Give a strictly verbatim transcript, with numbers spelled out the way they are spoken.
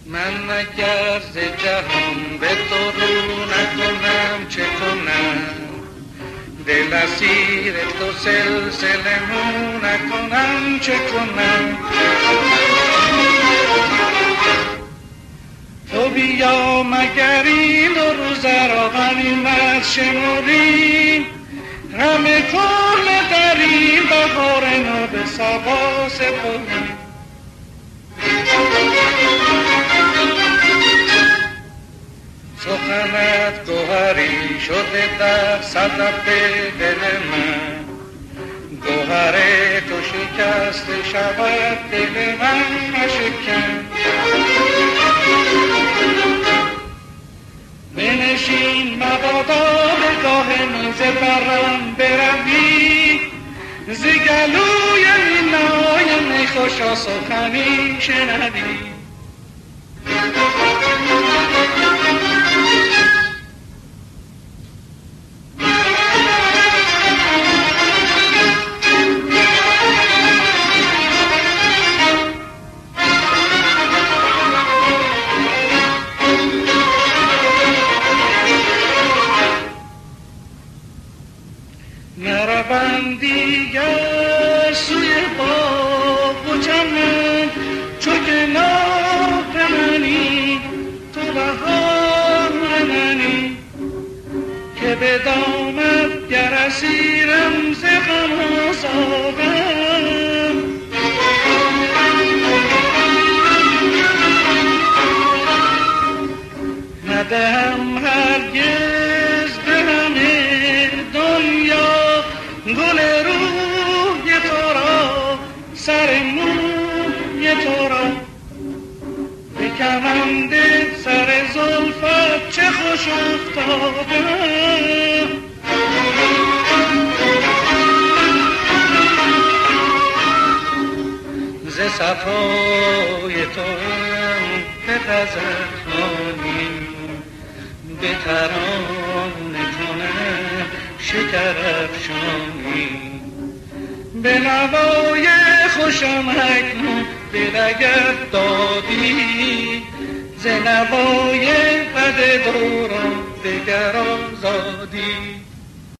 من اگر ز جهان به تو رو نکنم چه کنم، دل اسیر تو سلسله مو نکنم چه کنم. تو بیا مگر این دو روز را غنیمت شمری، همه کل در این بهار نو به صبا سپری. سخنت گوهری شده در صدف دل من، گوهر تو شکسته شود دل من مشکن. بنشین مبادا به گاه میز برم بروی، ز گلوی مینای می خوشا سخنی شنوی. نروم دیگر سوی باغ و چمن، چو که ناف منی تو بهار منی، که به دامت گر اسیرم ز غم و زاغم. ندهم هرگز به همه دنیا گل روی تو را، سر موی تو را، به کمند سر زلفت چه خوش افتادم. ز صفای تو هم به غزل خوانیم، به ترانه کنم شکر افشانی. به نوای خوشم اکنون دل اگر دادی، ز نوای بد دوران دگر آزادی.